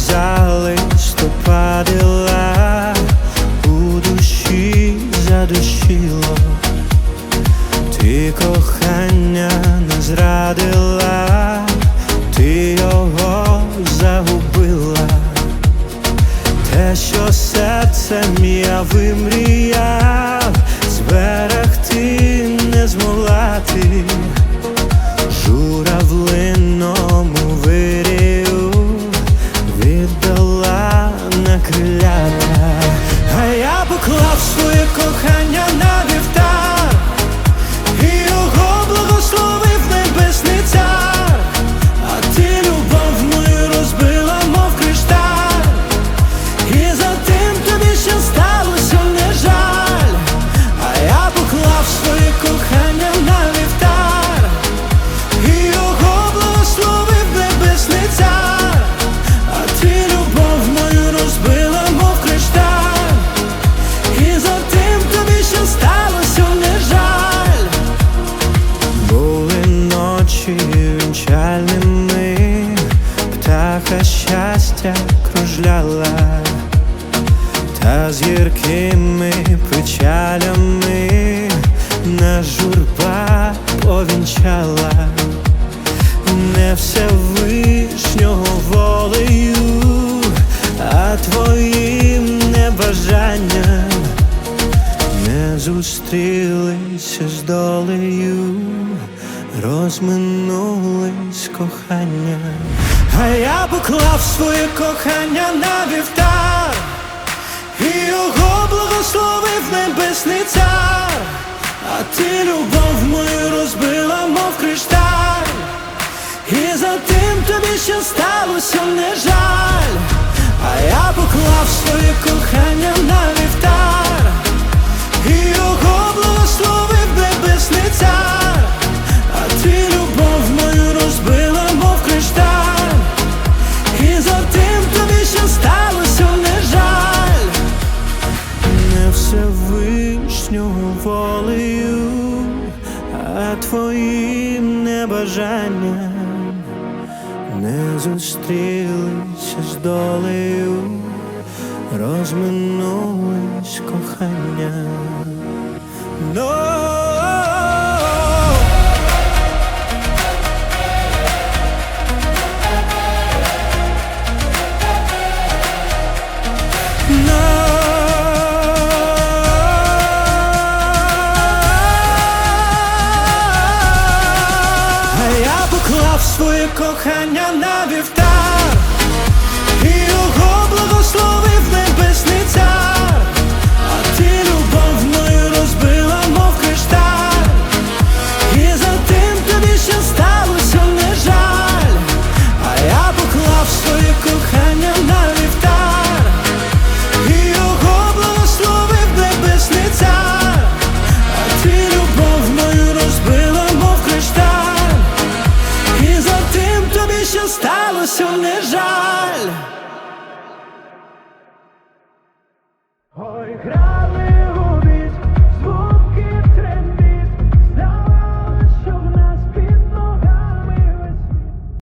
за листопадила, у душі задушило. Ти кохання не зрадила, ти його загубила. Те, що серцем я вимріяв, зберегти не змогла ти. Журавлиному вирію віддала на крилята. А я поклав своє кохання на вівтар, і його благословив небесний цар. А ти любов мою розбила, мов кришталь, і за тим тобі ще сталося не жаль. А я поклав своє кохання на вівтар, і його благословив небесний цар. А ти любов мою розбила, мов кришталь, і за тим тобі ще сталося не жаль. Були ночі вінчальними, птаха щастя кружляла, та з гіркими печалями нас журба повінчала. Не Всевишнього волею, а твоїм небажанням не зустрілися з долею, розминулись кохання. А я поклав своє кохання на вівтар, і його благословив небесний цар. А ти любов мою розбила, мов кришталь, і за тим тобі ще сталося не жаль. А я поклав своє кохання на вівтар, і його благословив небесний цар. А ти любов мою розбила, мов кришталь, і за тим тобі ще сталося не жаль. Не Всевишнього волею, а твоїм небажанням не зустрілися з долею, розминулись кохання. Поклав своє кохання на вівтар, і його благословив небесний цар. А ти любов мою розбила, мов кришталь, і за тим тобі ще сталося не жаль. А я поклав своє кохання на вівтар, і його благословив небесний цар. А ти любов мою розбила, мов кришталь, і за тим тобі ще сталося не жаль.